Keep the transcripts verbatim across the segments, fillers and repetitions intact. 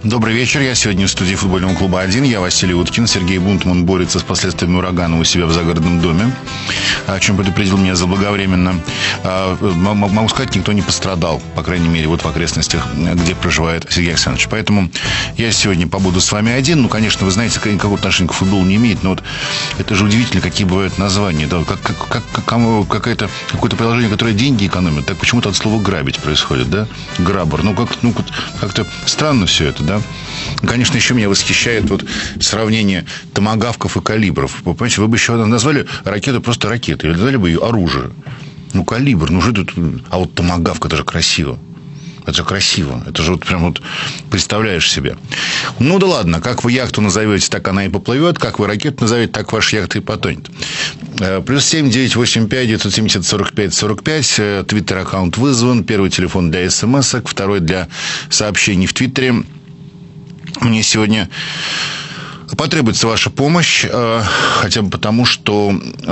Добрый вечер. Я сегодня в студии футбольного клуба один. Я Василий Уткин. Сергей Бунтман борется с последствиями урагана у себя в загородном доме, о чем предупредил меня заблаговременно. Могу сказать, никто не пострадал, по крайней мере, вот в окрестностях, где проживает Сергей Александрович. Поэтому я сегодня побуду с вами один. Ну, конечно, вы знаете, никакого отношения к футболу не имеет, но вот это же удивительно, какие бывают названия. Да, как, как, как, как, какое-то, какое-то приложение, которое деньги экономит, так почему-то от слова «грабить» происходит, да? Граббер. Ну, как, ну, как-то странно все это, да? Конечно, еще меня восхищает вот сравнение томагавков и калибров. Вы понимаете, вы бы еще назвали ракету просто ракетой, или назвали бы ее оружие. Ну, калибр, ну, что тут... А вот томагавка, это же красиво. Это же красиво. Это же вот прям вот представляешь себе. Ну, да ладно. Как вы яхту назовете, так она и поплывет. Как вы ракету назовете, так ваша яхта и потонет. Плюс семь девятьсот восемьдесят пять девятьсот семьдесят сорок пять сорок пять. Твиттер-аккаунт вызван. Первый телефон для смс-ок. Второй для сообщений в Твиттере. Мне сегодня потребуется ваша помощь, хотя бы потому, что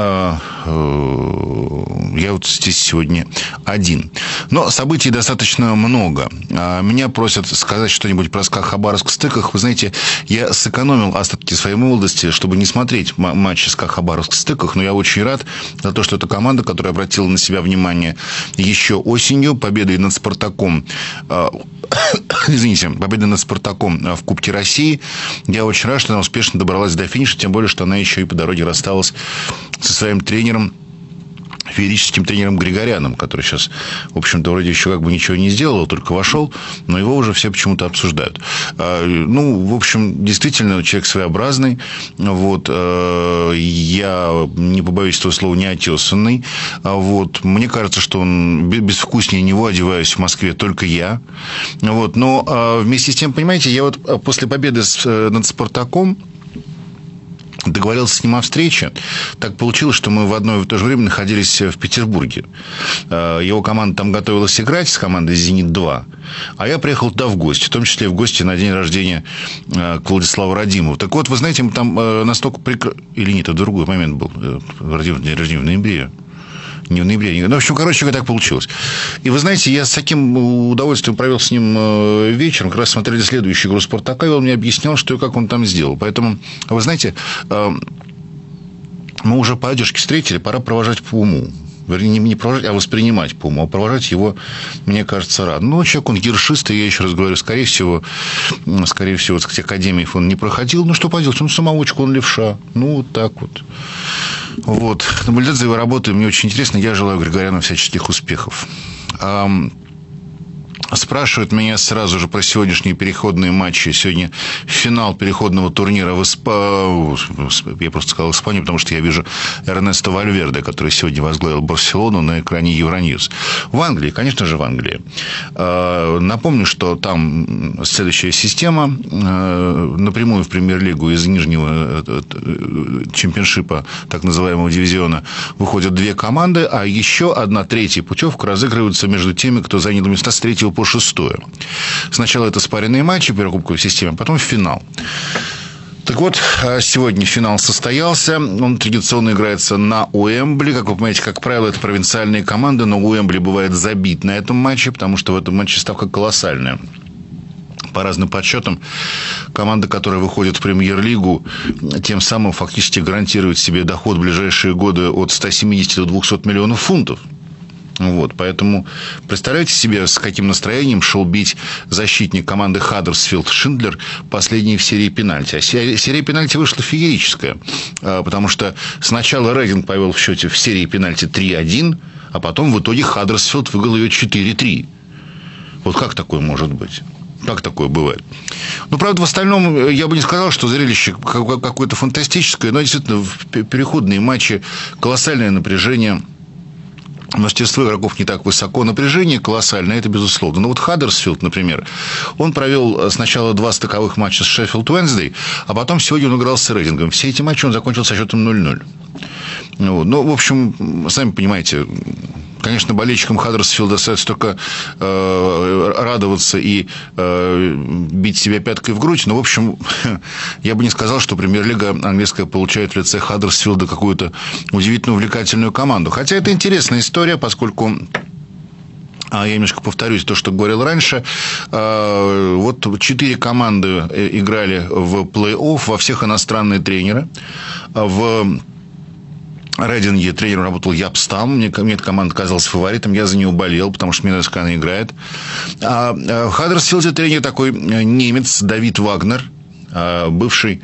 я вот здесь сегодня один. Но событий достаточно много. Меня просят сказать что-нибудь про СКА Хабаровск в стыках. Вы знаете, я сэкономил остатки своей молодости, чтобы не смотреть матчи СКА Хабаровск в стыках. Но я очень рад за то, что это команда, которая обратила на себя внимание еще осенью победой над «Спартаком». Извините, победа над «Спартаком» в Кубке России. Я очень рад, что она успешно добралась до финиша, тем более, что она еще и по дороге рассталась со своим тренером, феерическим тренером Григоряном, который сейчас, в общем-то, вроде еще как бы ничего не сделал, только вошел, но его уже все почему-то обсуждают. Ну, в общем, действительно, человек своеобразный. Вот. Я не побоюсь этого слова, неотесанный. Вот. Мне кажется, что он безвкуснее него одеваюсь в Москве только я. Вот. Но вместе с тем, понимаете, я вот после победы над «Спартаком» договорился с ним о встрече. Так получилось, что мы в одно и то же время находились в Петербурге. Его команда там готовилась играть с командой «Зенит-два». А я приехал туда в гости. В том числе в гости на день рождения к Владиславу Радимову. Так вот, вы знаете, мы там настолько прекрасно... Или нет, это другой момент был. Радимов день рождения в ноябре. Не в ноябре. Ну, в общем, короче, так получилось. И вы знаете, я с таким удовольствием провел с ним вечером. Как раз смотрели следующую игру «Спартака», и он мне объяснял, что и как он там сделал. Поэтому, вы знаете, мы уже по одежке встретили, пора провожать по уму. Вернее, не провожать, а воспринимать по уму. А провожать его, мне кажется, рад. Ну, человек, он ершист, и я еще раз говорю, скорее всего, скорее всего, с академиев он не проходил. Ну, что поделать, он самоучка, он левша. Ну, вот так вот. Вот. Наблюдать за его работой мне очень интересно. Я желаю Григоряну всяческих успехов. Спрашивают меня сразу же про сегодняшние переходные матчи. Сегодня финал переходного турнира в Испании. Я просто сказал Испанию, потому что я вижу Эрнесто Вальверде, который сегодня возглавил Барселону на экране Евроньюз. В Англии, конечно же, в Англии. Напомню, что там следующая система. Напрямую в премьер-лигу из нижнего чемпионшипа, так называемого дивизиона, выходят две команды, а еще одна третья путевка разыгрывается между теми, кто занял места с третьего по шестое. Сначала это спаренные матчи первой кубковой системы, потом финал. Так вот, сегодня финал состоялся. Он традиционно играется на Уэмбли. Как вы понимаете, как правило, это провинциальные команды, но Уэмбли бывает забит на этом матче, потому что в этом матче ставка колоссальная. По разным подсчетам, команда, которая выходит в премьер-лигу, тем самым фактически гарантирует себе доход в ближайшие годы от ста семидесяти до двухсот миллионов фунтов. Вот, поэтому представляете себе, с каким настроением шел бить защитник команды Хаддерсфилд Шиндлер последний в серии пенальти. А серия, серия пенальти вышла феерическая, потому что сначала Рейдинг повел в счете в серии пенальти три один, а потом в итоге Хаддерсфилд выиграл ее четыре три. Вот как такое может быть? Как такое бывает? Ну, правда, в остальном я бы не сказал, что зрелище какое-то фантастическое, но действительно в переходные матчи колоссальное напряжение. Мастерство игроков не так высоко, напряжение колоссальное, это безусловно. Но вот Хаддерсфилд, например, он провел сначала два стыковых матча с Шеффилд Уэнсдей, а потом сегодня он играл с Рейдингом. Все эти матчи он закончил со счетом ноль ноль. Ну, в общем, сами понимаете, конечно, болельщикам Хаддерсфилда остается только э, радоваться и э, бить себя пяткой в грудь. Но, в общем, я бы не сказал, что премьер-лига английская получает в лице Хаддерсфилда какую-то удивительно увлекательную команду. Хотя это интересная история, поскольку Я немножко повторюсь то, что говорил раньше. Вот четыре команды играли в плей-офф, во всех иностранные тренеры. В Рейдинге тренером работал Яп Стам. Мне, мне эта команда казалась фаворитом. Я за нее болел, потому что мне нравится, как она играет. А в Хаддерсфилде тренер такой немец Давид Вагнер, бывший...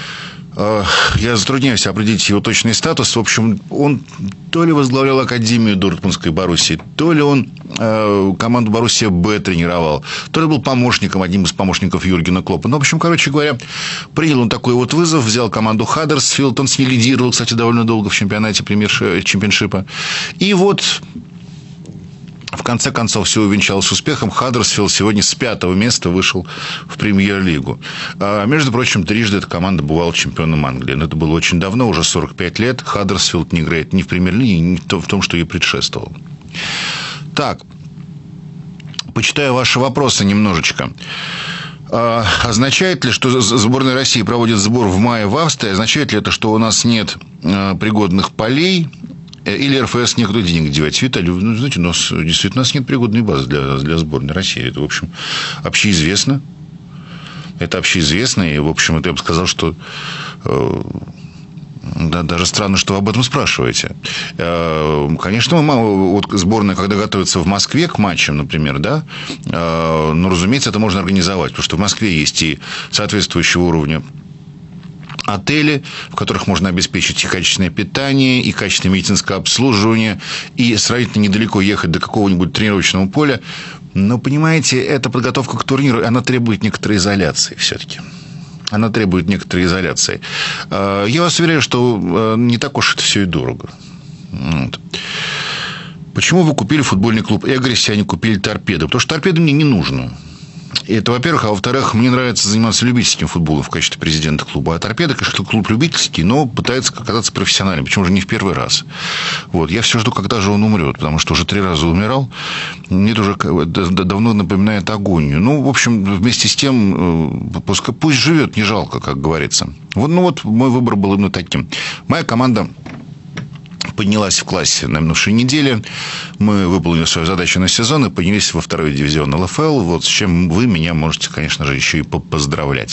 Я затрудняюсь определить его точный статус. В общем, он то ли возглавлял Академию Дортмундской Боруссии, то ли он э, команду Боруссия Б тренировал, то ли был помощником, одним из помощников Юргена Клоппа. Ну, в общем, короче говоря, принял он такой вот вызов, взял команду Хаддерсфилд. Он с ней лидировал, кстати, довольно долго в чемпионате премьер-чемпионшипа. И вот... В конце концов, все увенчалось успехом. Хаддерсфилд сегодня с пятого места вышел в премьер-лигу. А, между прочим, трижды эта команда бывала чемпионом Англии. Но это было очень давно, уже сорок пять лет. Хаддерсфилд не играет ни в премьер-лиге, ни в том, что ей предшествовало. Так, почитаю ваши вопросы немножечко. А, означает ли, что сборная России проводит сбор в мае в Австрии? Означает ли это, что у нас нет а, пригодных полей? Или эр эф эс некуда денег девать? Виталий, ну, знаете, у нас действительно у нас нет пригодной базы для, для сборной России. Это, в общем, общеизвестно. Это общеизвестно. И, в общем, это я бы сказал, что... Э, да, даже странно, что вы об этом спрашиваете. Э, конечно, мы, вот сборная, когда готовится в Москве к матчам, например, да, э, ну, разумеется, это можно организовать. Потому что в Москве есть и соответствующего уровня отели, в которых можно обеспечить и качественное питание, и качественное медицинское обслуживание, и сравнительно недалеко ехать до какого-нибудь тренировочного поля. Но, понимаете, эта подготовка к турниру, она требует некоторой изоляции все-таки. Она требует некоторой изоляции. Я вас уверяю, что не так уж это все и дорого. Вот. Почему вы купили футбольный клуб «Эгрис», а не купили «Торпедо»? Потому что «Торпедо» мне не нужно. Это, во-первых. А во-вторых, мне нравится заниматься любительским футболом в качестве президента клуба. А «Торпедо», конечно, клуб любительский, но пытается казаться профессиональным. Почему же не в первый раз? Вот. Я все жду, когда же он умрет. Потому что уже три раза умирал. Мне это уже давно напоминает агонию. Ну, в общем, вместе с тем, пусть, пусть живет, не жалко, как говорится. Вот, ну, вот мой выбор был именно таким. Моя команда поднялась в классе на минувшей неделе. Мы выполнили свою задачу на сезон и поднялись во второй дивизион эл эф эл. Вот с чем вы меня можете, конечно же, еще и поздравлять.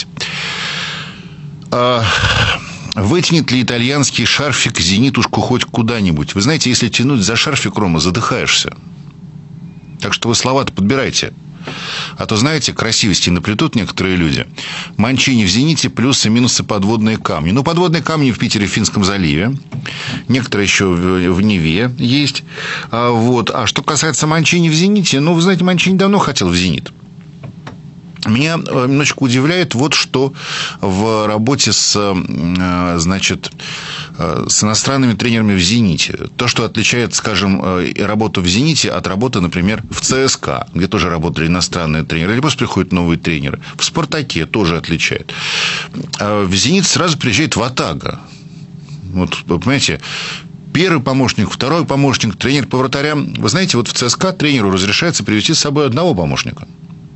А вытянет ли итальянский шарфик зенитушку хоть куда-нибудь? Вы знаете, если тянуть за шарфик, Рома, задыхаешься. Так что вы слова-то подбирайте. А то, знаете, красивости наплетут некоторые люди. Манчини в «Зените», плюсы, минусы, подводные камни. Ну, подводные камни в Питере, в Финском заливе. Некоторые еще в Неве есть. А, вот. А что касается Манчини в «Зените», ну, вы знаете, Манчини давно хотел в «Зенит». Меня немножечко удивляет вот что в работе с, значит, с иностранными тренерами в «Зените». То, что отличает, скажем, работу в «Зените» от работы, например, в ЦСКА, где тоже работали иностранные тренеры, или просто приходят новые тренеры. В «Спартаке» тоже отличает. В «Зенит» сразу приезжает ватага. Вот, вы понимаете, первый помощник, второй помощник, тренер по вратарям. Вы знаете, вот в ЦСКА тренеру разрешается привести с собой одного помощника.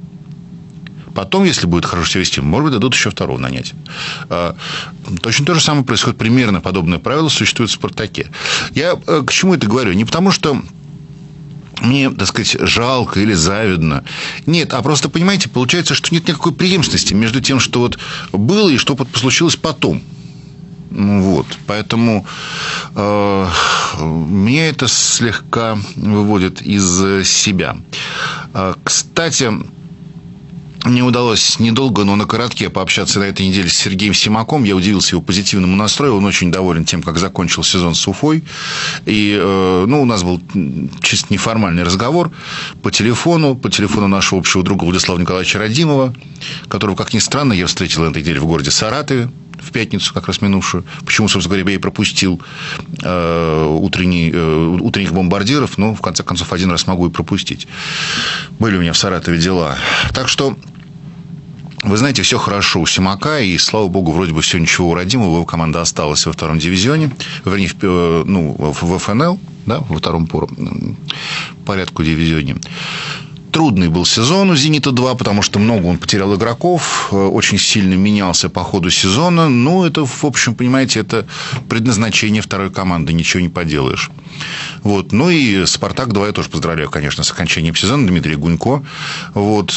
Потом, если будет хорошо себя вести, может быть, дадут еще второго нанять. Точно то же самое происходит. Примерно подобное правило существует в «Спартаке». Я к чему это говорю? Не потому, что мне, так сказать, жалко или завидно. Нет, а просто, понимаете, получается, что нет никакой преемственности между тем, что вот было и что случилось потом. Вот. Поэтому э, меня это слегка выводит из себя. Э, кстати... Мне удалось недолго, но на коротке пообщаться на этой неделе с Сергеем Симаком. Я удивился его позитивному настрою. Он очень доволен тем, как закончил сезон с Уфой. И, ну, у нас был чисто неформальный разговор по телефону. По телефону нашего общего друга Владислава Николаевича Радимова, которого, как ни странно, я встретил на этой неделе в городе Саратове. В пятницу, как раз минувшую. Почему, собственно говоря, я и пропустил э, утренний, э, утренних бомбардиров. Но, в конце концов, один раз могу и пропустить. Были у меня в Саратове дела. Так что, вы знаете, все хорошо у Симака. И, слава богу, вроде бы все ничего у Радимова. Его команда осталась во втором дивизионе. Вернее, в, ну, в эф эн эл. Да, во втором по порядку дивизионе. Трудный был сезон у «Зенита-два», потому что много он потерял игроков, очень сильно менялся по ходу сезона. Но это, в общем, понимаете, это предназначение второй команды, ничего не поделаешь. Вот. Ну и «Спартак-два» я тоже поздравляю, конечно, с окончанием сезона. Дмитрий Гунько, вот,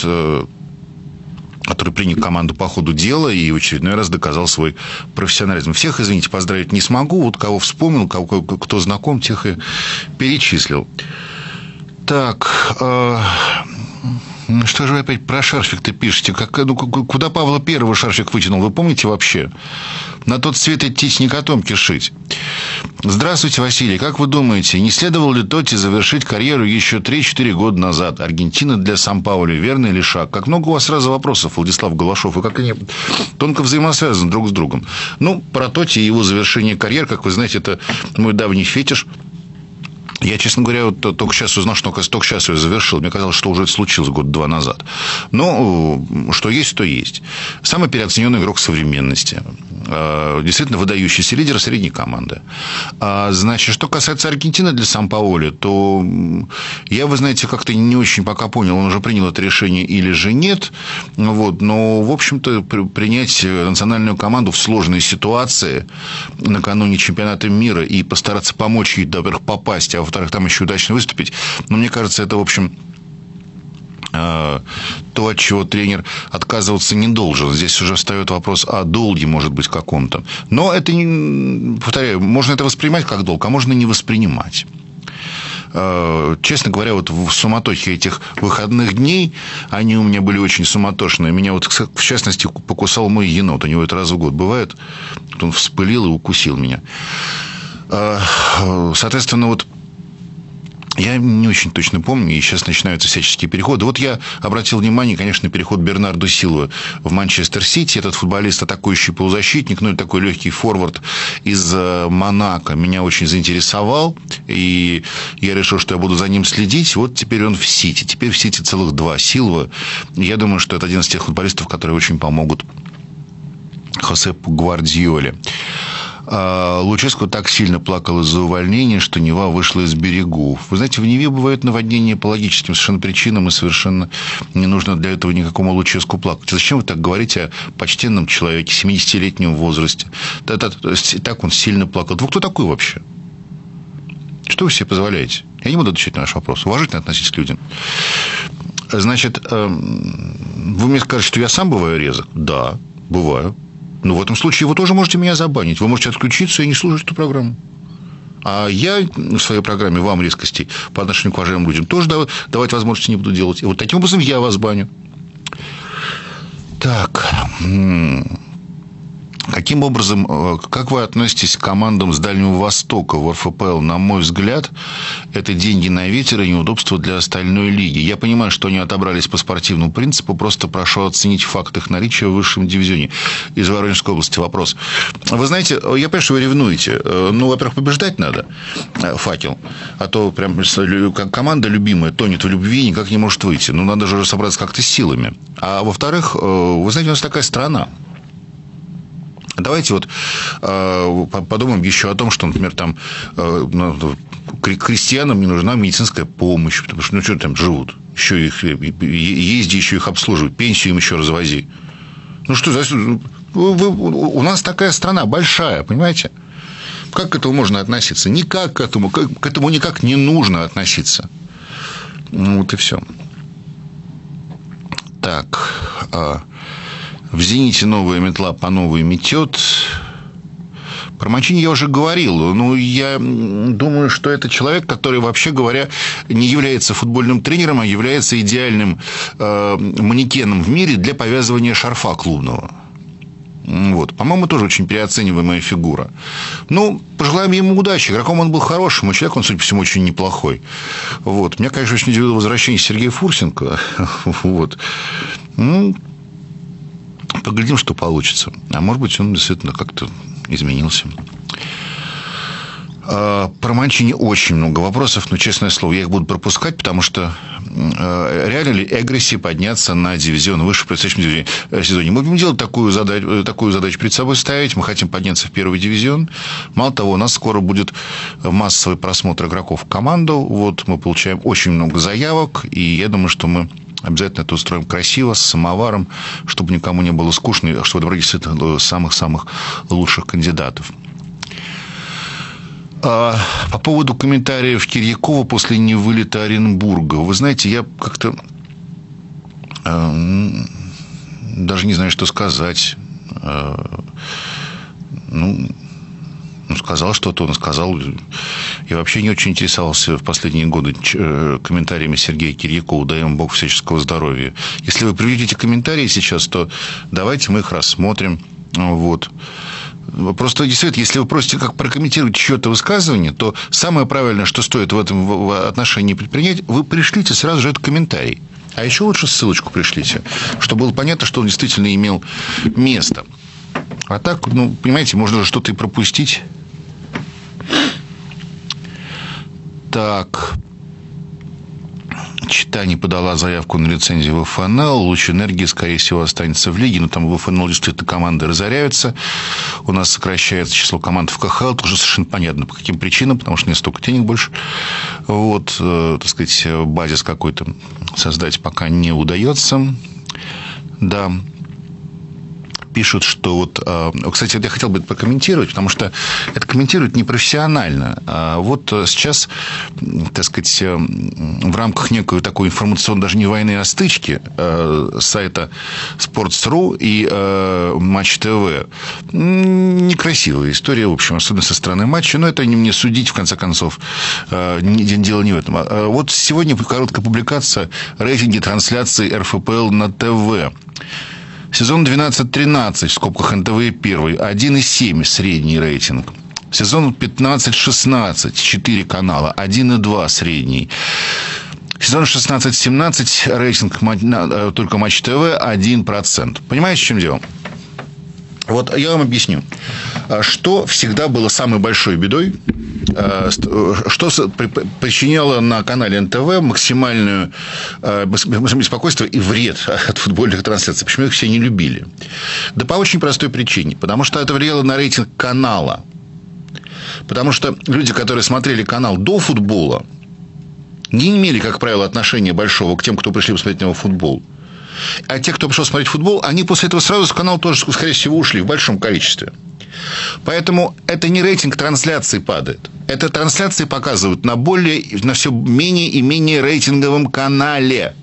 который принял команду по ходу дела и в очередной раз доказал свой профессионализм. Всех, извините, поздравить не смогу. Вот кого вспомнил, кого, кто знаком, тех и перечислил. Так, э, что же вы опять про шарфик-то пишете? Как, ну, куда Павла Первого шарфик вытянул? Вы помните вообще? На тот свет идти с не котомки шить. Здравствуйте, Василий. Как вы думаете, не следовало ли Тотти завершить карьеру еще три-четыре года назад? Аргентина для Сан-Паули. Верный ли шаг? Как много у вас сразу вопросов, Владислав Голошов, и как они тонко взаимосвязаны друг с другом. Ну, про Тотти и его завершение карьеры, как вы знаете, это мой давний фетиш. Я, честно говоря, вот только сейчас узнал, что только сейчас я завершил. Мне казалось, что уже это случилось год-два назад. Но что есть, то есть. Самый переоцененный игрок современности. Действительно выдающийся лидер средней команды. Значит, что касается Аргентины для Сан-Паоли, то я, вы знаете, как-то не очень пока понял, он уже принял это решение или же нет. Вот. Но, в общем-то, принять национальную команду в сложной ситуации накануне чемпионата мира и постараться помочь ей, во-первых, попасть, а во-вторых, там еще удачно выступить. Но мне кажется, это, в общем, то, от чего тренер отказываться не должен. Здесь уже встает вопрос о долге, может быть, каком-то. Но это, не, повторяю, можно это воспринимать как долг, а можно не воспринимать. Честно говоря, вот в суматохе этих выходных дней, они у меня были очень суматошные. Меня вот, в частности, покусал мой енот. У него это раз в год бывает. Он вспылил и укусил меня. Соответственно, вот я не очень точно помню, и сейчас начинаются всяческие переходы. Вот я обратил внимание, конечно, на переход Бернардо Силвы в Манчестер Сити. Этот футболист, атакующий полузащитник, ну и такой легкий форвард из Монако, меня очень заинтересовал. И я решил, что я буду за ним следить. Вот теперь он в Сити. Теперь в Сити целых два Силвы. Я думаю, что это один из тех футболистов, которые очень помогут Хосепу Гвардиоле. Луческо так сильно плакал из-за увольнения, что Нева вышла из берегов. Вы знаете, в Неве бывают наводнения по логическим совершенно причинам, и совершенно не нужно для этого никакому Луческу плакать. Зачем вы так говорите о почтенном человеке, семидесятилетнем возрасте? Так он сильно плакал. Вы кто такой вообще? Что вы себе позволяете? Я не буду отвечать на ваш вопрос. Уважительно относитесь к людям. Значит, вы мне скажете, что я сам бываю резок? Да, бываю. Но в этом случае вы тоже можете меня забанить. Вы можете отключиться и не слушать эту программу. А я в своей программе вам резкостей по отношению к уважаемым людям тоже давать возможности не буду делать. И вот таким образом я вас баню. Так. Каким образом, как вы относитесь к командам с Дальнего Востока в эр эф пэ эл? На мой взгляд, это деньги на ветер и неудобства для остальной лиги. Я понимаю, что они отобрались по спортивному принципу, просто прошу оценить факт их наличия в высшем дивизионе. Из Воронежской области вопрос. Вы знаете, я понимаю, что вы ревнуете. Ну, во-первых, побеждать надо, факел. А то прям команда любимая тонет в любви и никак не может выйти. Ну, надо же собраться как-то с силами. А во-вторых, вы знаете, у нас такая страна. Давайте вот э, подумаем еще о том, что, например, там э, крестьянам не нужна медицинская помощь, потому что, ну, что там живут, еще их езди, еще их обслуживай, пенсию им еще развози. Ну, что за... Вы, у нас такая страна большая, понимаете? Как к этому можно относиться? Никак к этому, к этому никак не нужно относиться. Ну, вот и все. Так... В «Зените» новая метла по новой метет. Про Манчини я уже говорил. Ну, я думаю, что это человек, который, вообще говоря, не является футбольным тренером, а является идеальным э, манекеном в мире для повязывания шарфа клубного. Вот. По-моему, тоже очень переоцениваемая фигура. Ну, пожелаем ему удачи. Игроком он был хорошим, а человек он, судя по всему, очень неплохой. Вот. Меня, конечно, очень удивило возвращение Сергея Фурсенко. Вот. Ну... Поглядим, что получится. А может быть, он действительно как-то изменился. Про Манчини очень много вопросов, но, честное слово, я их буду пропускать, потому что реально ли Эгреси подняться на дивизион выше в предстоящем сезоне? Мы будем делать такую задачу, такую задачу перед собой ставить. Мы хотим подняться в первый дивизион. Мало того, у нас скоро будет массовый просмотр игроков в команду. Вот мы получаем очень много заявок, и я думаю, что мы обязательно это устроим красиво, с самоваром, чтобы никому не было скучно, чтобы добрались до самых-самых лучших кандидатов. По поводу комментариев Кирьякова после невылета Оренбурга. Вы знаете, я как-то э, даже не знаю, что сказать. Э, ну, ну, сказал что-то, он сказал. Я вообще не очень интересовался в последние годы комментариями Сергея Кирьякова. Дай ему Бог всяческого здоровья. Если вы приведете комментарии сейчас, то давайте мы их рассмотрим. Вот. Просто, действительно, если вы просите как прокомментировать чье-то высказывание, то самое правильное, что стоит в этом отношении предпринять, вы пришлите сразу же этот комментарий. А еще лучше ссылочку пришлите, чтобы было понятно, что он действительно имел место. А так, ну, понимаете, можно же что-то и пропустить. Так. Чита подала заявку на лицензию в ФНЛ. Луч энергии, скорее всего, останется в лиге. Но там в ФНЛ действительно команды разоряются. У нас сокращается число команд в КХЛ. Это уже совершенно понятно, по каким причинам. Потому что нет столько денег больше. Вот, э, так сказать, базис какой-то создать пока не удается. Да. Пишут, что вот... Кстати, я хотел бы это прокомментировать, потому что это комментируют непрофессионально. Вот сейчас, так сказать, в рамках некой такой информационной, даже не войны, а стычки сайта Sports.ru и Матч ТВ. Некрасивая история, в общем, особенно со стороны матча. Но это не мне судить, в конце концов. Дело не в этом. Вот сегодня короткая публикация рейтинги трансляции эр эф пэ эл на ТВ. Сезон двенадцать-тринадцать, в скобках эн тэ вэ первый, один и семь средний рейтинг. Сезон пятнадцать-шестнадцать, четыре канала, один и два средний. Сезон шестнадцать-семнадцать, рейтинг только Матч ТВ один процент. Понимаете, в чем дело? Вот я вам объясню. Что всегда было самой большой бедой, что причиняло на канале эн тэ вэ максимальное беспокойство и вред от футбольных трансляций. Почему их все не любили? Да по очень простой причине. Потому что это влияло на рейтинг канала. Потому что люди, которые смотрели канал до футбола, не имели, как правило, отношения большого к тем, кто пришли посмотреть на его футбол. А те, кто пришел смотреть футбол, они после этого сразу с канала тоже, скорее всего, ушли в большом количестве. Поэтому это не рейтинг трансляции падает. Это трансляции показывают на более, на все менее и менее рейтинговом канале.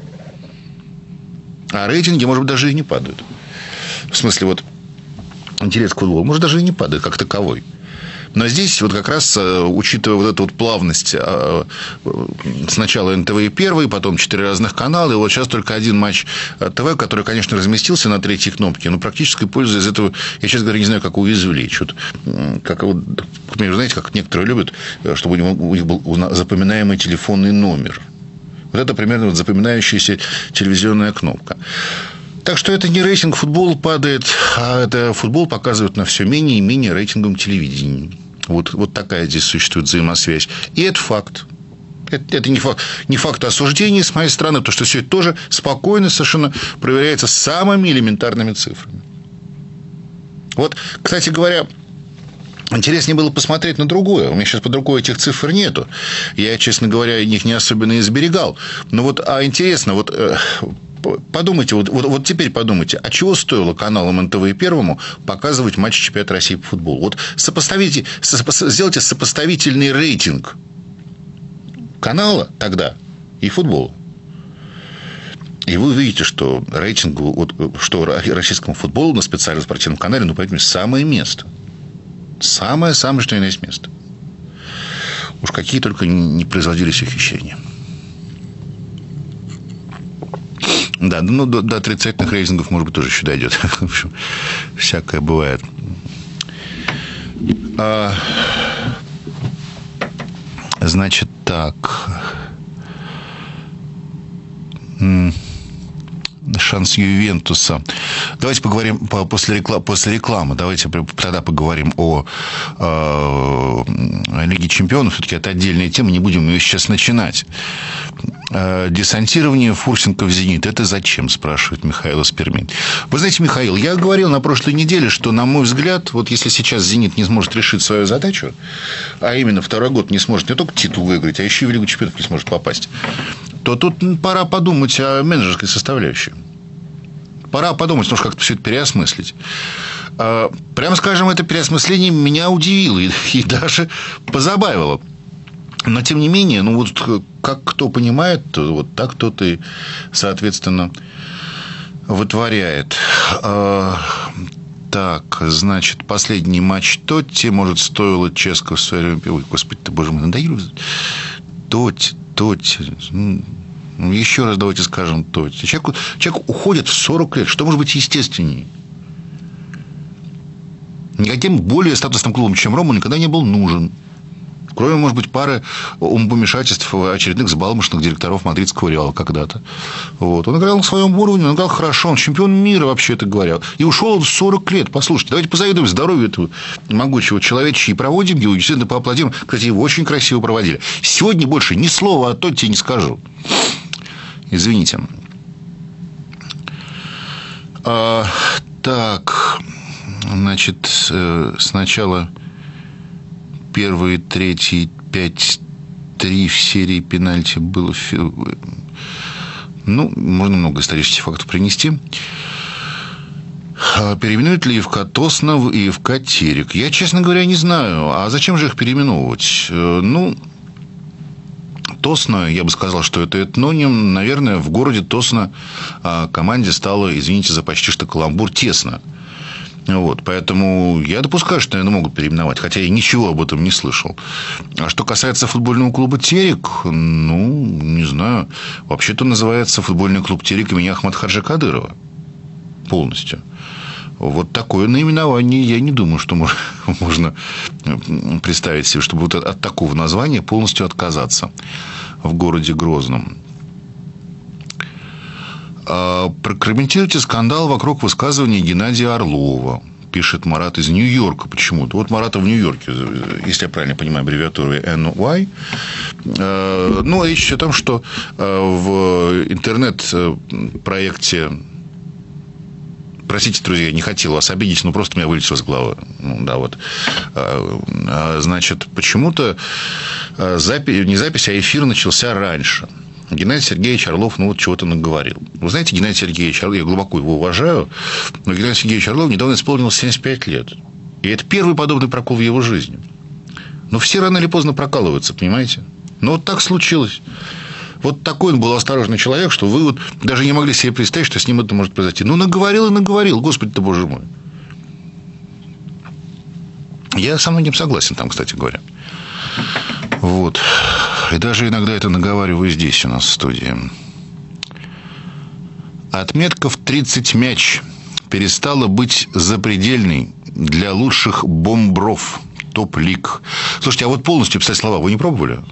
А рейтинги, может быть, даже и не падают. В смысле, вот интерес к футболу, может, даже и не падает как таковой. Но здесь вот как раз, учитывая вот эту вот плавность, сначала эн тэ вэ первый, потом четыре разных канала, и вот сейчас только один Матч ТВ, который, конечно, разместился на третьей кнопке, но практической пользы из этого, я, честно говоря, не знаю, как его извлечь. Вот, как, вот, знаете, как некоторые любят, чтобы у них был запоминаемый телефонный номер. Вот это примерно вот запоминающаяся телевизионная кнопка. Так что это не рейтинг футбола падает, а это футбол показывает на все менее и менее рейтингом телевидения. Вот, вот такая здесь существует взаимосвязь. И это факт. Это, это не, факт, не факт осуждения с моей стороны, потому что все это тоже спокойно совершенно проверяется самыми элементарными цифрами. Вот, кстати говоря, интереснее было посмотреть на другое. У меня сейчас под рукой этих цифр нету. Я, честно говоря, их не особенно и сберегал. Но вот, а интересно, вот... Подумайте, вот, вот, вот теперь подумайте, а чего стоило каналам эн тэ вэ первому показывать матч чемпионата России по футболу? Вот сопоставите, сопо, сделайте сопоставительный рейтинг канала тогда и футбола. И вы увидите, что рейтинг, вот, что российскому футболу на специальном спортивном канале, ну, поэтому самое место. Самое-самое, что и есть место. Уж какие только не производились ухищрения. Да, ну, до, до отрицательных рейтингов, может быть, тоже еще дойдет. В общем, всякое бывает. А, значит, так. Шанс Ювентуса. Давайте поговорим после рекламы. После рекламы. Давайте тогда поговорим о, о Лиге чемпионов. Все-таки это отдельная тема. Не будем ее сейчас начинать. Десантирование Фурсенко в «Зенит». Это зачем, спрашивает Михаил из Перми. Вы знаете, Михаил, я говорил на прошлой неделе, что, на мой взгляд, вот если сейчас «Зенит» не сможет решить свою задачу, а именно второй год не сможет не только титул выиграть, а еще и в Лигу чемпионов не сможет попасть, то тут пора подумать о менеджерской составляющей. Пора подумать, нужно как-то все это переосмыслить. Прямо скажем, это переосмысление меня удивило и, и даже позабавило. Но, тем не менее, ну, вот как кто понимает, то вот так тот и, соответственно, вытворяет. Так, значит, последний матч Тотти, может, стоило Ческо в свое время... Ой, господи ты, боже мой, надоело. Тотти, Тотти... Ну, еще раз давайте скажем Тотти. Человек, человек уходит в сорок лет. Что может быть естественнее? Никаким более статусным клубом, чем Рома, никогда не был нужен. Кроме, может быть, пары умопомешательств очередных взбалмошных директоров мадридского Реала когда-то. Вот. Он играл на своем уровне, он играл хорошо, он чемпион мира, вообще-то говоря. И ушел в сорок лет. Послушайте, давайте позавидуем здоровью этого могучего человеча и проводим его, действительно поаплодируем. Кстати, его очень красиво проводили. Сегодня больше ни слова о Тотти не скажу. Извините. А, так, значит, сначала... Первые, третьи, пять, три в серии пенальти было... Ну, можно много исторических фактов принести. Переименуют ли ИФК Тосно и ИФК Терек? Я, честно говоря, не знаю. А зачем же их переименовывать? Ну, Тосно, я бы сказал, что это этноним. Наверное, в городе Тосно команде стало, извините за почти что каламбур, тесно. Вот, поэтому я допускаю, что, наверное, могут переименовать, хотя я ничего об этом не слышал. А что касается футбольного клуба «Терек», ну, не знаю. Вообще-то называется футбольный клуб «Терек» имени Ахмада Хаджи Кадырова. Полностью. Вот такое наименование, я не думаю, что можно представить себе, чтобы вот от такого названия полностью отказаться в городе Грозном. Прокомментируйте скандал вокруг высказывания Геннадия Орлова, пишет Марат из Нью-Йорка почему-то. Вот Марата в Нью-Йорке, если я правильно понимаю аббревиатуру эн уай. Ну, речь о том, что в интернет-проекте... Простите, друзья, не хотел вас обидеть, но просто меня вылетело с головы. Ну, да, вот. Значит, почему-то запись, не запись, а эфир начался раньше. Геннадий Сергеевич Орлов, ну, вот чего-то наговорил. Вы знаете, Геннадий Сергеевич Орлов, я глубоко его уважаю, но Геннадий Сергеевич Орлов недавно исполнилось семьдесят пять лет. И это первый подобный прокол в его жизни. Но все рано или поздно прокалываются, понимаете? Но вот так случилось. Вот такой он был осторожный человек, что вы вот даже не могли себе представить, что с ним это может произойти. Ну, наговорил и наговорил, господи ты, боже мой. Я со многим согласен там, кстати говоря. Вот. И даже иногда это наговариваю здесь у нас в студии. Отметка в тридцать мяч перестала быть запредельной для лучших бомбров топ-лиг. Слушайте, а вот полностью писать слова вы не пробовали?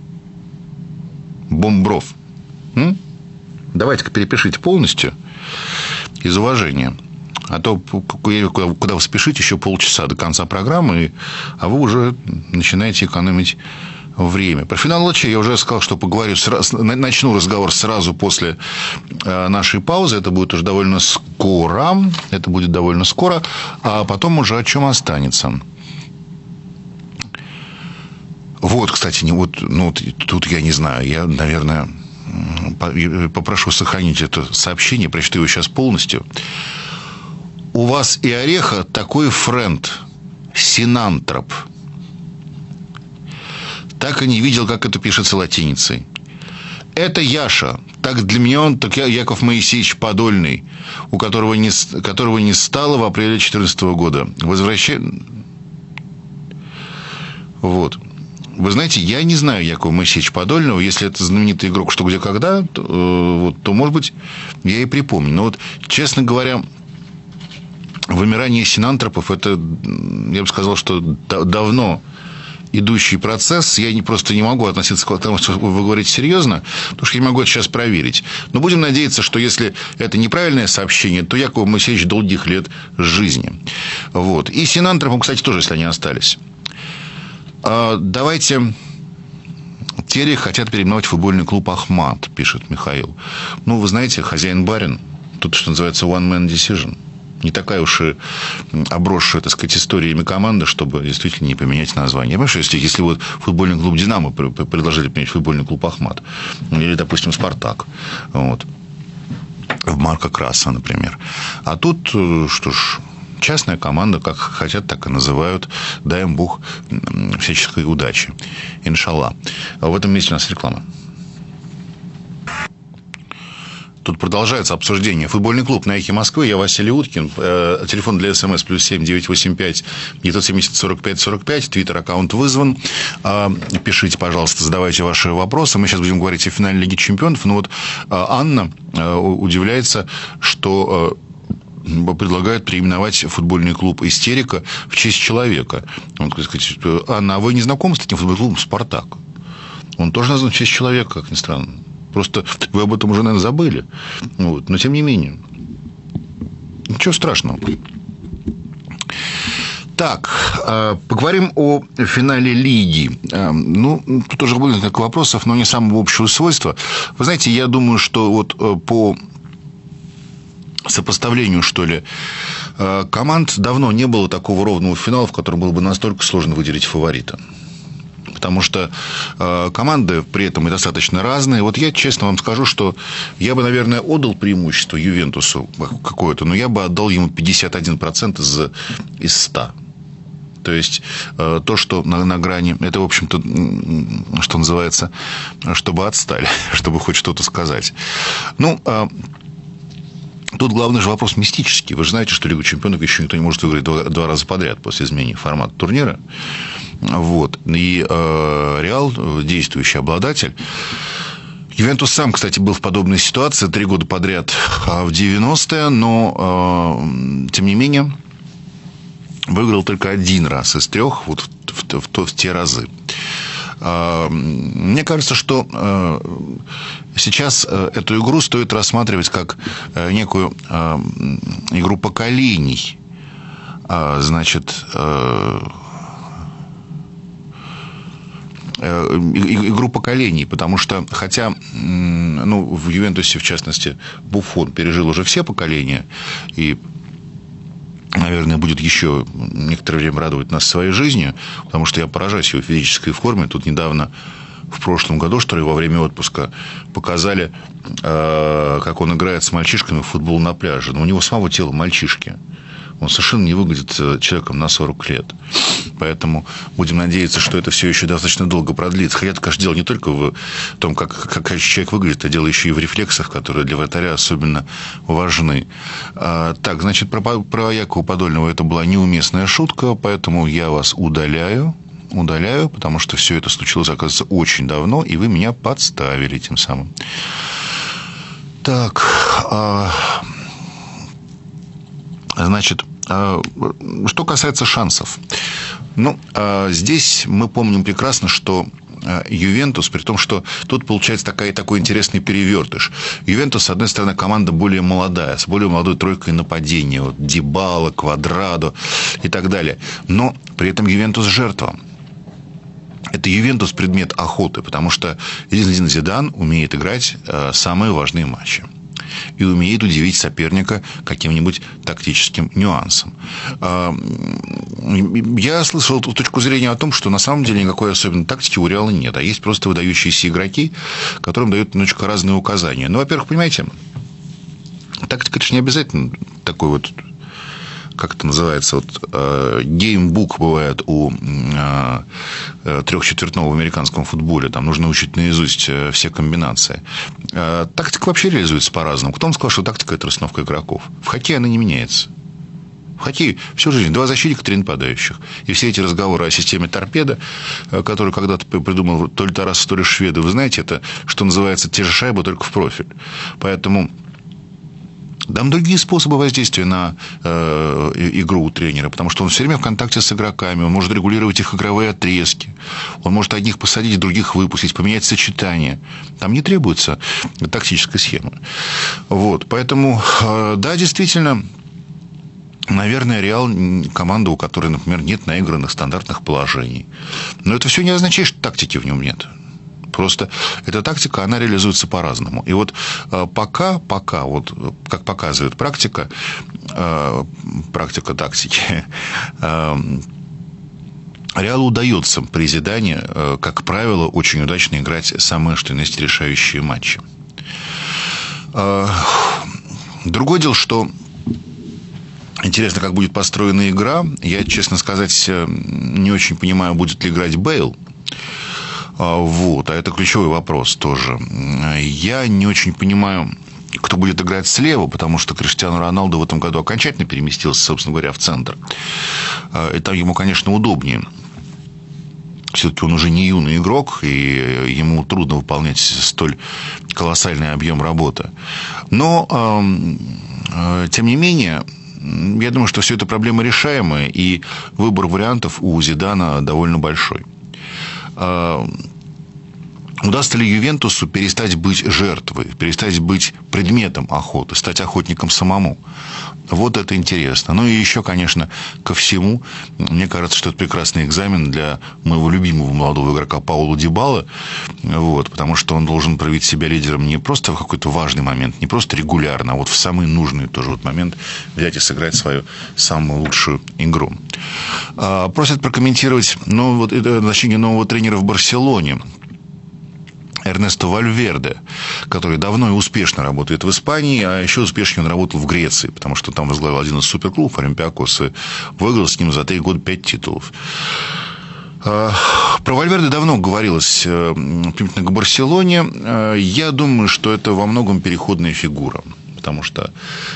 Бомбров. М? Давайте-ка перепишите полностью из уважения. А то, куда вы спешите, еще полчаса до конца программы, а вы уже начинаете экономить время. Про финал ЛЧ я уже сказал, что поговорю сразу, начну разговор сразу после нашей паузы. Это будет уже довольно скоро. Это будет довольно скоро. А потом уже о чем останется. Вот, кстати, не, вот, ну, тут я не знаю. Я, наверное, попрошу сохранить это сообщение. Прочту его сейчас полностью. У вас и Ореха такой френд. Синантроп. Так и не видел, как это пишется латиницей. Это Яша. Так для меня он, так я, Яков Моисеевич Подольный, у которого не, которого не стало в апреле две тысячи четырнадцатого года. Возвращай... Вот. Вы знаете, я не знаю Якова Моисеевича Подольного. Если это знаменитый игрок «Что, где, когда», то, вот, то, может быть, я и припомню. Но вот, честно говоря, вымирание синантропов, это, я бы сказал, что давно идущий процесс. Я не, просто не могу относиться к тому, что вы говорите серьезно, потому что я не могу это сейчас проверить. Но будем надеяться, что если это неправильное сообщение, то Яков Моисеевич долгих лет жизни. Вот. И Синантропом, кстати, тоже, если они остались. Давайте... Терек хотят переименовать футбольный клуб «Ахмат», пишет Михаил. Ну, вы знаете, хозяин-барин. Тут, что называется, one-man decision. Не такая уж и обросшая, так сказать, историями команда, чтобы действительно не поменять название. Я понимаю, что если, если вот футбольный клуб «Динамо» предложили поменять футбольный клуб «Ахмат», или, допустим, «Спартак», вот, в Марка Краса, например. А тут, что ж... Частная команда, как хотят, так и называют. Дай им Бог всяческой удачи. Иншалла. В этом месте у нас реклама. Тут продолжается обсуждение. Футбольный клуб на «Эхе Москвы». Я Василий Уткин. Телефон для СМС плюс семь девятьсот восемьдесят пять девятьсот семьдесят сорок пять сорок пять. Твиттер-аккаунт вызван. Пишите, пожалуйста, задавайте ваши вопросы. Мы сейчас будем говорить о финале Лиги Чемпионов. Но вот Анна удивляется, что... предлагают переименовать футбольный клуб «Истерика» в честь человека. Он, так сказать, Анна, а вы не знакомы с таким футбольным клубом «Спартак»? Он тоже назван в честь человека, как ни странно. Просто вы об этом уже, наверное, забыли. Вот. Но, тем не менее. Ничего страшного. Так, поговорим о финале Лиги. Ну, тут тоже будет несколько вопросов, но не самого общего свойства. Вы знаете, я думаю, что вот по... сопоставлению, что ли, команд давно не было такого ровного финала, в котором было бы настолько сложно выделить фаворита. Потому что команды при этом и достаточно разные. Вот я честно вам скажу, что я бы, наверное, отдал преимущество Ювентусу какое-то, но я бы отдал ему пятьдесят один процент из, из ста. То есть, то, что на, на грани, это, в общем-то, что называется, чтобы отстали, чтобы хоть что-то сказать. Ну, тут главный же вопрос мистический. Вы же знаете, что Лигу Чемпионов еще никто не может выиграть два, два раза подряд после изменения формата турнира. Вот. И э, Реал, действующий обладатель. Ювентус сам, кстати, был в подобной ситуации три года подряд в девяностые, но, э, тем не менее, выиграл только один раз из трех вот в, в, в, в те разы. Мне кажется, что сейчас эту игру стоит рассматривать как некую игру поколений. Значит, игру поколений, потому что, хотя, ну, в Ювентусе, в частности, Буффон пережил уже все поколения, и, наверное, будет еще некоторое время радовать нас своей жизнью, потому что я поражаюсь его физической форме. Тут недавно, в прошлом году, что ли, во время отпуска показали, как он играет с мальчишками в футбол на пляже. Но у него самого тела мальчишки. Он совершенно не выглядит человеком на сорок лет. Поэтому будем надеяться, что это все еще достаточно долго продлится. Хотя, конечно, дело не только в том, как, как человек выглядит, а дело еще и в рефлексах, которые для вратаря особенно важны. А, так, значит, про, про Якова Подольного это была неуместная шутка, поэтому я вас удаляю. Удаляю, потому что все это случилось, оказывается, очень давно, и вы меня подставили тем самым. Так, а... значит, что касается шансов. Ну, здесь мы помним прекрасно, что Ювентус, при том, что тут получается такая, такой интересный перевертыш. Ювентус, с одной стороны, команда более молодая, с более молодой тройкой нападения. Вот Дибала, Квадрадо и так далее. Но при этом Ювентус жертва. Это Ювентус предмет охоты, потому что Зинедин Зидан умеет играть самые важные матчи. И умеет удивить соперника каким-нибудь тактическим нюансом. Я слышал точку зрения о том, что на самом деле никакой особенной тактики у Реала нет. А есть просто выдающиеся игроки, которым дают немножечко разные указания. Ну, во-первых, понимаете, тактика, это же не обязательно такой вот... Как это называется? Вот, геймбук бывает у э, трехчетвертного в американском футболе. Там нужно учить наизусть все комбинации. Э, тактика вообще реализуется по-разному. Кто вам сказал, что тактика – это расстановка игроков? В хоккее она не меняется. В хоккее всю жизнь два защитника, три нападающих. И все эти разговоры о системе торпеда, которую когда-то придумал то ли Тарас, то ли шведы, вы знаете, это, что называется, те же шайбы, только в профиль. Поэтому... Там другие способы воздействия на э, игру у тренера, потому что он все время в контакте с игроками, он может регулировать их игровые отрезки, Он может одних посадить, других выпустить, поменять сочетание. Там не требуется тактической схемы. Вот. Поэтому, да, действительно, наверное, Реал команда, у которой, например, нет наигранных стандартных положений. Но это все не означает, что тактики в нем нет. Просто эта тактика, она реализуется по-разному. И вот пока, пока, вот как показывает практика, практика тактики, Реалу удается при Зидане, как правило, очень удачно играть самые, что ни на есть, решающие матчи. Другое дело, что интересно, как будет построена игра. Я, честно сказать, не очень понимаю, будет ли играть Бейл. Вот, а это ключевой вопрос тоже. Я не очень понимаю, кто будет играть слева, потому что Криштиану Роналду в этом году окончательно переместился, собственно говоря, в центр. И там ему, конечно, удобнее. Все-таки он уже не юный игрок, и ему трудно выполнять столь колоссальный объем работы. Но, тем не менее, я думаю, что все это проблемы решаемые, и выбор вариантов у Зидана довольно большой. Удастся ли Ювентусу перестать быть жертвой, перестать быть предметом охоты, стать охотником самому? Вот это интересно. Ну и еще, конечно, ко всему, мне кажется, что это прекрасный экзамен для моего любимого молодого игрока Пауло Дибалы, вот, потому что он должен проявить себя лидером не просто в какой-то важный момент, не просто регулярно, а вот в самый нужный тоже вот момент взять и сыграть свою самую лучшую игру. Просят прокомментировать ну, вот, это назначение нового тренера в Барселоне. Эрнесто Вальверде, который давно и успешно работает в Испании, а еще успешнее он работал в Греции, потому что там возглавил один из суперклубов, Олимпиакос, и выиграл с ним за три года пять титулов. Про Вальверде давно говорилось применительно к Барселоне. Я думаю, что это во многом переходная фигура, потому что,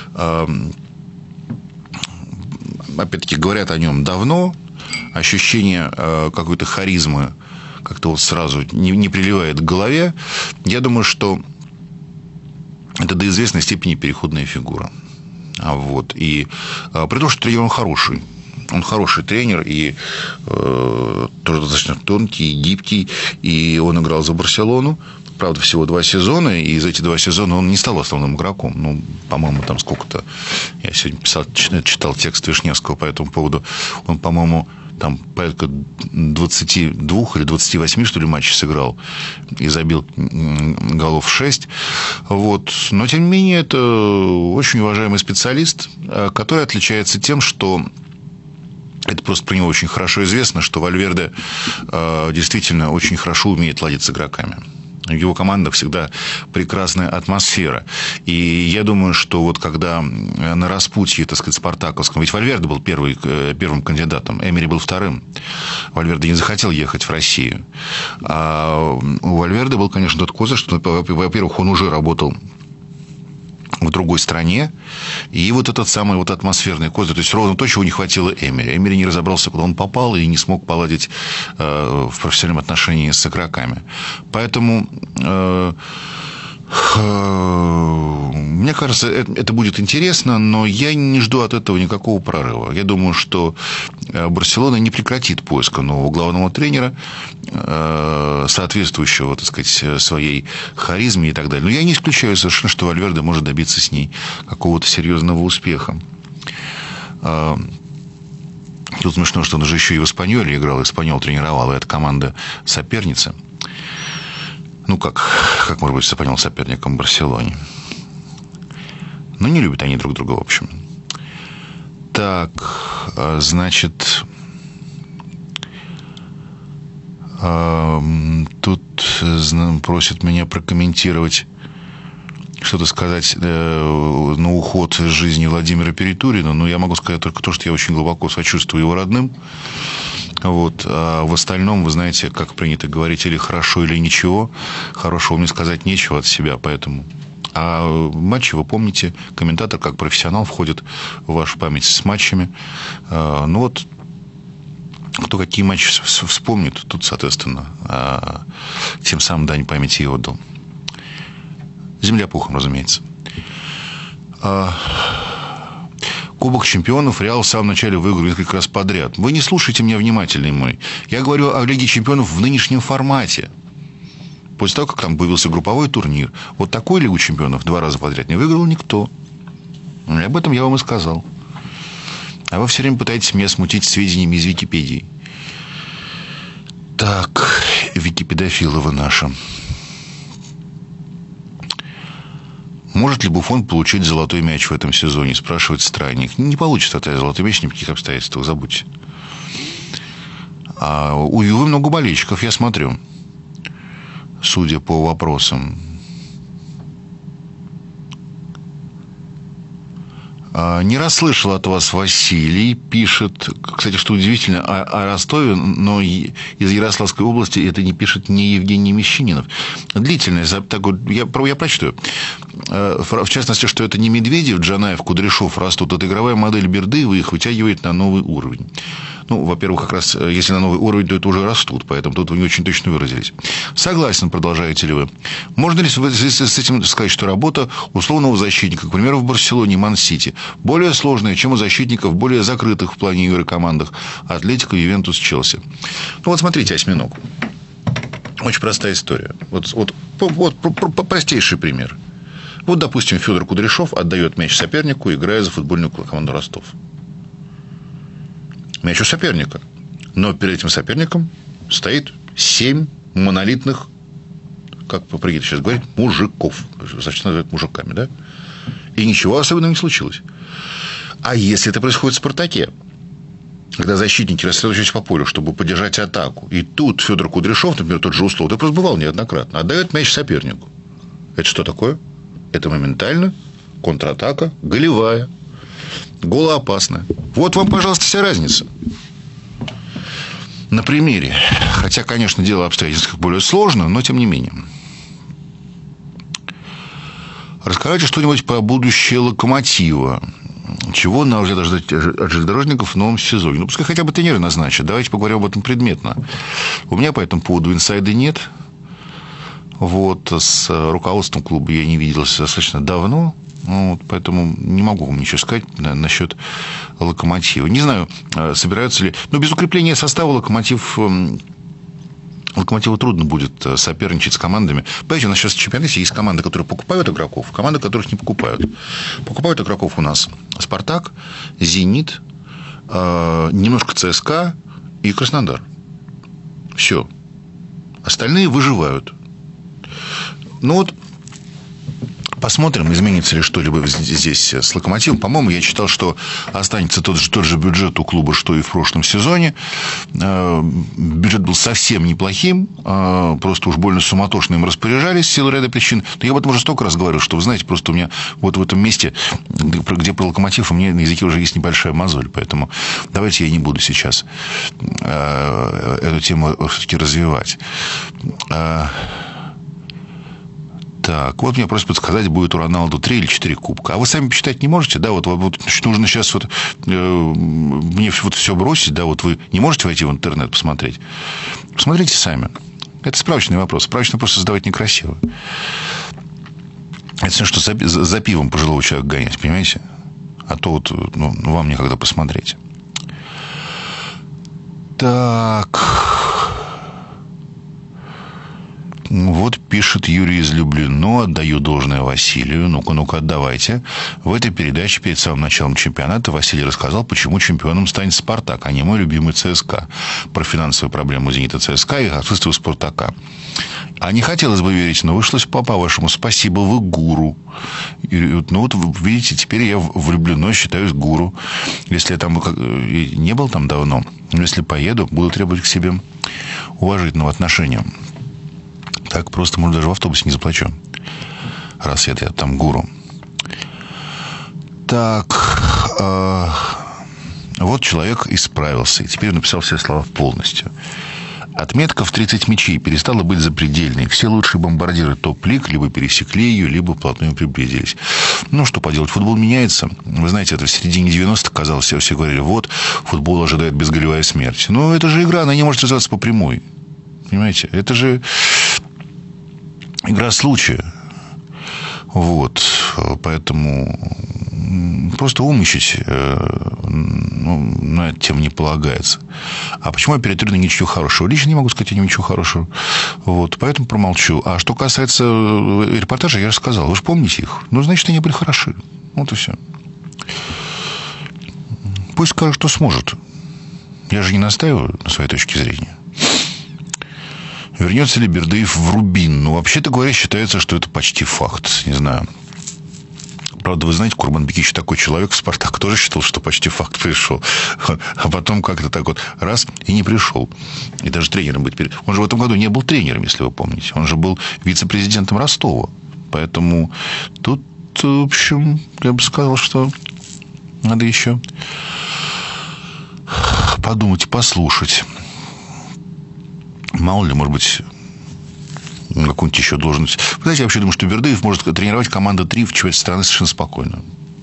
опять-таки, говорят о нем давно, ощущение какой-то харизмы как-то вот сразу не, не приливает к голове. Я думаю, что это до известной степени переходная фигура. А вот. И а, при том, что тренер он хороший. Он хороший тренер, и э, тоже достаточно тонкий, гибкий. И он играл за Барселону. Правда, всего два сезона, и за эти два сезона он не стал основным игроком. Ну, по-моему, там сколько-то... Я сегодня писал, читал текст Вишневского по этому поводу. Он, по-моему, там порядка двадцати двух или двадцати восьми, что ли, матчей сыграл и забил голов шесть. Вот. Но, тем не менее, это очень уважаемый специалист, который отличается тем, что это просто про него очень хорошо известно, что Вальверде действительно очень хорошо умеет ладить с игроками. В его командах всегда прекрасная атмосфера. И я думаю, что вот когда на распутье, так сказать, спартаковском... Ведь Вальверде был первый, первым кандидатом, Эмери был вторым. Вальверде не захотел ехать в Россию. А у Вальверде был, конечно, тот козырь, что, во-первых, он уже работал в другой стране. И вот этот самый вот атмосферный козырь. То есть, ровно то, чего не хватило Эмери. Эмери не разобрался, куда он попал, и не смог поладить э, в профессиональном отношении с игроками. Поэтому... Э, Мне кажется, это будет интересно, но я не жду от этого никакого прорыва. Я думаю, что Барселона не прекратит поиска нового главного тренера, соответствующего, так сказать, своей харизме и так далее. Но я не исключаю совершенно, что Вальверде может добиться с ней какого-то серьезного успеха. Тут смешно, что он же еще и в Эспаньоле играл, Эспаньол тренировал, и это команда соперница. Ну, как, как может быть Эспаньол соперником в Барселоне? Ну, не любят они друг друга, в общем. Так, значит... Тут просят меня прокомментировать, что-то сказать на уход из жизни Владимира Перетурина. Но я могу сказать только то, что я очень глубоко сочувствую его родным. Вот. А в остальном, вы знаете, как принято говорить, или хорошо, или ничего. Хорошего мне сказать нечего от себя, поэтому... А матчи, вы помните, комментатор, как профессионал, входит в вашу память с матчами. Ну вот, кто какие матчи вспомнит, тут, соответственно, тем самым дань памяти и отдал. Земля пухом, разумеется. Кубок чемпионов Реал в самом начале выиграл несколько раз подряд. Вы не слушайте меня внимательно, мой. Я говорю о Лиге чемпионов в нынешнем формате. После того, как там появился групповой турнир. Вот такой Лигу чемпионов два раза подряд не выиграл никто. И об этом я вам и сказал. А вы все время пытаетесь меня смутить сведениями из Википедии. Так, Википедофилы вы наши. Может ли Буфон получить золотой мяч в этом сезоне? Спрашивает странник. Не получит это золотой мяч ни в каких обстоятельствах, забудьте. А у Ювы много болельщиков, я смотрю. Судя по вопросам. Не расслышал от вас Василий, пишет, кстати, что удивительно, о, о Ростове, но из Ярославской области это не пишет не Евгений Мещанинов. Длительное, так вот, я, я прочту. В частности, что это не Медведев, Джанаев, Кудряшов растут, это игровая модель Бердыева их вытягивает на новый уровень. Ну, во-первых, как раз, если на новый уровень, то это уже растут, поэтому тут вы не очень точно выразились. Согласен, продолжаете ли вы. Можно ли с этим сказать, что работа условного защитника, к примеру, в Барселоне, Ман-Сити, более сложная, чем у защитников, более закрытых в плане игры командах Атлетико, Ювентус, Челси? Ну, вот смотрите, осьминог. Очень простая история. Вот, вот, вот простейший пример. Вот, допустим, Федор Кудряшов отдает мяч сопернику, играя за футбольную команду Ростов. Мяч у соперника. Но перед этим соперником стоит семь монолитных, как принято сейчас говорить, мужиков. Значит, называют мужиками, да? И ничего особенного не случилось. А если это происходит в «Спартаке», когда защитники рассредоточились по полю, чтобы поддержать атаку, и тут Федор Кудряшов, например, тот же Услов, ты просто бывал неоднократно, отдает мяч сопернику. Это что такое? Это моментально контратака голевая. Голоопасная. Вот вам, пожалуйста, вся разница. На примере. Хотя, конечно, дело обстоятельств более сложно, но тем не менее. Расскажите что-нибудь про будущее «Локомотива». Чего нам ожидать от железнодорожников в новом сезоне? Ну, пускай хотя бы тренеры назначат. Давайте поговорим об этом предметно. У меня по этому поводу инсайда нет. Вот. С руководством клуба я не виделся достаточно давно. Вот, поэтому не могу вам ничего сказать насчет «Локомотива». Не знаю, собираются ли... Но без укрепления состава «Локомотив...» «Локомотиву» трудно будет соперничать с командами. Понимаете, у нас сейчас в чемпионате есть команды, которые покупают игроков, команды, которых не покупают. Покупают игроков у нас «Спартак», «Зенит», немножко ЦСКА и Краснодар. Все. Остальные выживают. Ну вот... Посмотрим, изменится ли что-либо здесь с «Локомотивом». По-моему, я читал, что останется тот же, тот же бюджет у клуба, что и в прошлом сезоне. Бюджет был совсем неплохим. Просто уж больно суматошно им распоряжались в силу ряда причин. Но я об этом уже столько раз говорил, что, вы знаете, просто у меня вот в этом месте, где про «Локомотив», у меня на языке уже есть небольшая мозоль. Поэтому давайте я не буду сейчас эту тему все-таки развивать. Так, вот мне просят подсказать, будет у Роналду три или четыре кубка. А вы сами посчитать не можете, да? Вот, вот нужно сейчас вот э, мне вот все бросить, да? Вот вы не можете войти в интернет посмотреть? Посмотрите сами. Это справочный вопрос. Справочный вопрос задавать некрасиво. Это все, что за, за, за пивом пожилого человека гонять, понимаете? А то вот ну, вам некогда посмотреть. Так... Вот пишет Юрий из Люблино. Отдаю должное Василию. Ну-ка, ну-ка, отдавайте. В этой передаче перед самым началом чемпионата Василий рассказал, почему чемпионом станет «Спартак», а не мой любимый ЦСКА. Про финансовую проблему «Зенита» ЦСКА и отсутствие «Спартака». А не хотелось бы верить, но вышло по-вашему. Спасибо, вы гуру. И, ну вот, видите, теперь я влюблено, считаюсь гуру. Если я там не был там давно, но если поеду, буду требовать к себе уважительного отношения. Так просто, может, даже в автобусе не заплачу. Раз я, я там гуру. Так. Э, вот человек исправился. И теперь написал все слова полностью. Отметка в тридцать мячей перестала быть запредельной. Все лучшие бомбардиры топ-лиг либо пересекли ее, либо вплотную приблизились. Ну, что поделать, футбол меняется. Вы знаете, это в середине девяностых казалось, все, все говорили, вот, футбол ожидает безголевая смерть. Но это же игра, она не может развиваться по прямой. Понимаете? Это же... игра случая. Вот. Поэтому просто умничать ну, на эту тему не полагается. А почему я перетряду ничего хорошего? Лично не могу сказать о нем ничего хорошего. Вот, поэтому промолчу. А что касается репортажа, я же сказал. Вы же помните их? Ну, значит, они были хороши. Вот и все. Пусть скажет, что сможет. Я же не настаиваю на своей точке зрения. Вернется ли Бердыев в Рубин? Ну, вообще-то говоря, считается, что это почти факт. Не знаю. Правда, вы знаете, Курманбекич такой человек, Спартак тоже считал, что почти факт пришел. А потом как-то так вот раз и не пришел. И даже тренером быть. Он же в этом году не был тренером, если вы помните. Он же был вице-президентом Ростова. Поэтому тут, в общем, я бы сказал, что надо еще подумать, послушать. Мало ли, может быть, какую-нибудь еще должность. Вы знаете, я вообще думаю, что Бердыев может тренировать команду три в чемпионате страны совершенно спокойно.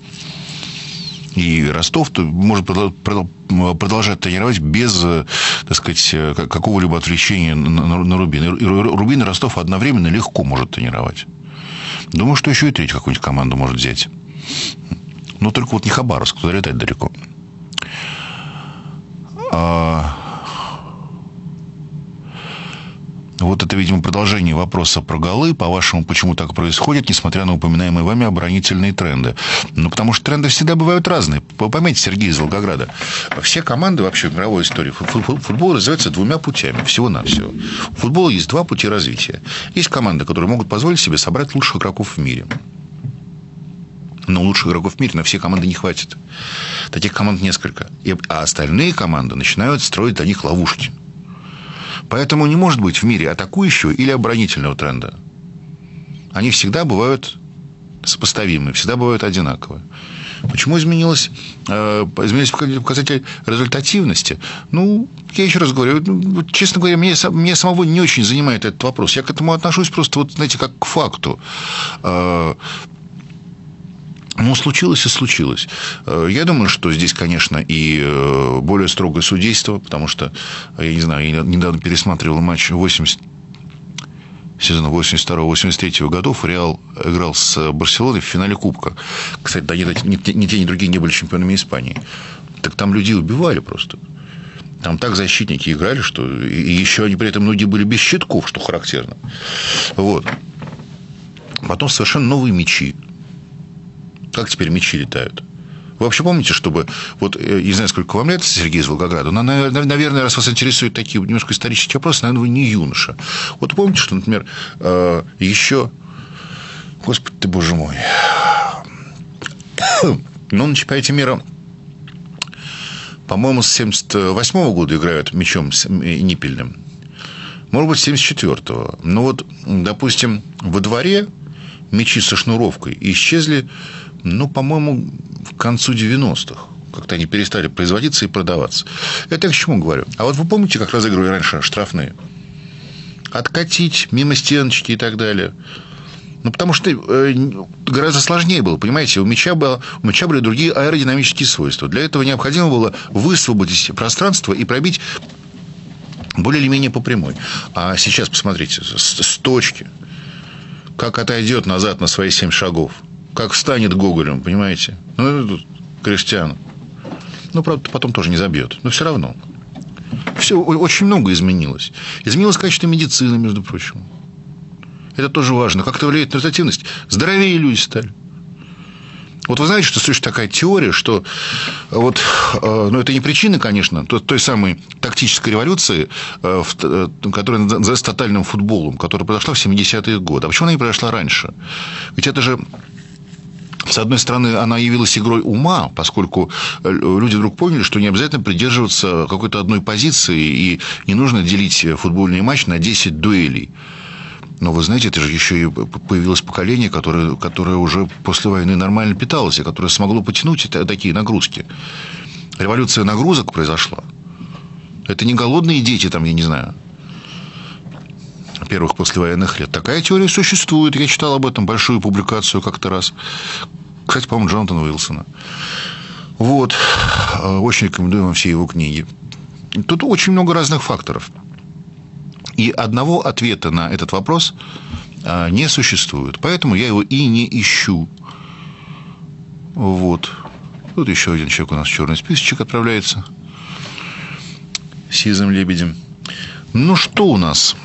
И Ростов может продолжать тренировать без, так сказать, какого-либо отвлечения на Рубин. И Рубин и Ростов одновременно легко может тренировать. Думаю, что еще и третью какую-нибудь команду может взять. Но только вот не Хабаровск, туда летать далеко. А... Вот это, видимо, продолжение вопроса про голы. По-вашему, почему так происходит, несмотря на упоминаемые вами оборонительные тренды? Ну, потому что тренды всегда бывают разные. Поймите, Сергей из Волгограда. Все команды вообще в мировой истории футбол развиваются двумя путями. Всего-навсего. У футбола есть два пути развития. Есть команды, которые могут позволить себе собрать лучших игроков в мире. Но лучших игроков в мире на все команды не хватит. Таких команд несколько. А остальные команды начинают строить для них ловушки. Поэтому не может быть в мире атакующего или оборонительного тренда. Они всегда бывают сопоставимы, всегда бывают одинаковые. Почему изменилось, э, изменились показатели результативности? Ну, я еще раз говорю, ну, честно говоря, мне, мне самого не очень занимает этот вопрос. Я к этому отношусь просто, вот, знаете, как к факту. Э, Ну, случилось и случилось. Я думаю, что здесь, конечно, и более строгое судейство, потому что, я не знаю, я недавно пересматривал матч восемьдесят, сезона восемьдесят второго восемьдесят третьего годов. Реал играл с Барселоной в финале Кубка. Кстати, да, ни, ни, ни те, ни другие не были чемпионами Испании. Так там людей убивали просто. Там так защитники играли, что... И еще они при этом многие были без щитков, что характерно. Вот. Потом совершенно новые мячи. Как теперь мячи летают? Вы вообще помните, чтобы... Вот, я не знаю, сколько вам лет, Сергей из Волгограда, но, наверное, раз вас интересуют такие немножко исторические вопросы, наверное, вы не юноша. Вот помните, что, например, еще... Господи ты, боже мой. Ну, на чемпионате мира, по-моему, с семьдесят восьмого года играют мячом ниппельным. Может быть, с семьдесят четвёртого. Ну, вот, допустим, во дворе мячи со шнуровкой исчезли... Ну, по-моему, к концу девяностых. Как-то они перестали производиться и продаваться. Это я к чему говорю? А вот вы помните, как разыгрывали раньше штрафные? Откатить мимо стеночки и так далее. Ну, потому что гораздо сложнее было, понимаете? У мяча, было, у мяча были другие аэродинамические свойства. Для этого необходимо было высвободить пространство и пробить более или менее по прямой. А сейчас, посмотрите, с, с точки. Как отойдет назад на свои семь шагов. Как встанет Гоголем, понимаете? Ну, тут Криштиану. Ну, правда, потом тоже не забьет. Но все равно. Все, очень много изменилось. Изменилось качество медицины, между прочим. Это тоже важно. Как это влияет на результативность? Здоровее люди стали. Вот вы знаете, что существует такая теория, что вот, ну, это не причина, конечно, той, той самой тактической революции, которая называется тотальным футболом, которая произошла в семидесятые годы. А почему она не произошла раньше? Ведь это же, с одной стороны, она явилась игрой ума, поскольку люди вдруг поняли, что не обязательно придерживаться какой-то одной позиции, и не нужно делить футбольный матч на десять дуэлей. Но вы знаете, это же еще и появилось поколение, которое, которое уже после войны нормально питалось, и которое смогло потянуть такие нагрузки. Революция нагрузок произошла. Это не голодные дети, там, я не знаю, первых послевоенных лет. Такая теория существует. Я читал об этом большую публикацию как-то раз. Кстати, по-моему, Джонатана Уилсона. Вот. Очень рекомендую вам все его книги. Тут очень много разных факторов. И одного ответа на этот вопрос не существует. Поэтому я его и не ищу. Вот. Тут еще один человек у нас в черный списочек отправляется. Сизым лебедем. Ну, что у нас?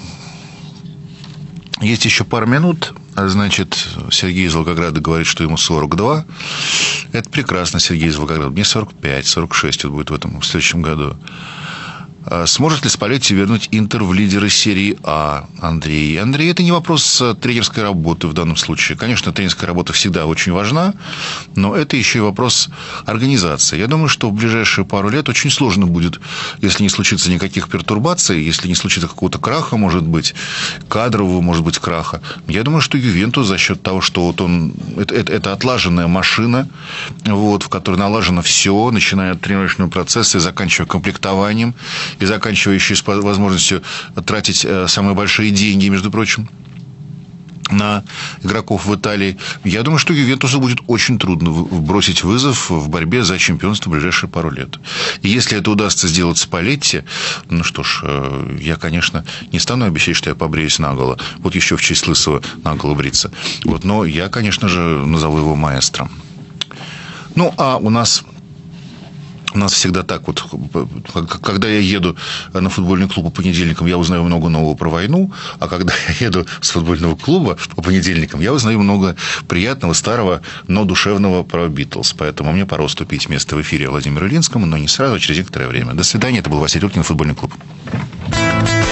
Есть еще пару минут. Значит, Сергей из Волгограда говорит, что ему сорок два. Это прекрасно, Сергей из Волгограда. Мне сорок пять, сорок шесть вот будет в этом, в следующем году. Сможет ли Спалетти вернуть Интер в лидеры серии А? Андрей. Андрей, это не вопрос тренерской работы в данном случае. Конечно, тренерская работа всегда очень важна, но это еще и вопрос организации. Я думаю, что в ближайшие пару лет очень сложно будет, если не случится никаких пертурбаций, если не случится какого-то краха, может быть, кадрового, может быть, краха. Я думаю, что Ювентус за счет того, что вот он... Это, это, это отлаженная машина, вот, в которой налажено все, начиная от тренировочного процесса и заканчивая комплектованием, и заканчивающий с возможностью тратить самые большие деньги, между прочим, на игроков в Италии. Я думаю, что Ювентусу будет очень трудно бросить вызов в борьбе за чемпионство в ближайшие пару лет. И если это удастся сделать Спалетти, ну что ж, я, конечно, не стану обещать, что я побреюсь наголо. Вот еще в честь лысого наголо бриться. Вот, но я, конечно же, назову его маэстро. Ну, а у нас... У нас всегда так вот, когда я еду на футбольный клуб по понедельникам, я узнаю много нового про войну, а когда я еду с футбольного клуба по понедельникам, я узнаю много приятного, старого, но душевного про Битлз. Поэтому мне пора уступить место в эфире Владимиру Ильинскому, но не сразу, а через некоторое время. До свидания. Это был Вася Тюркин, футбольный клуб.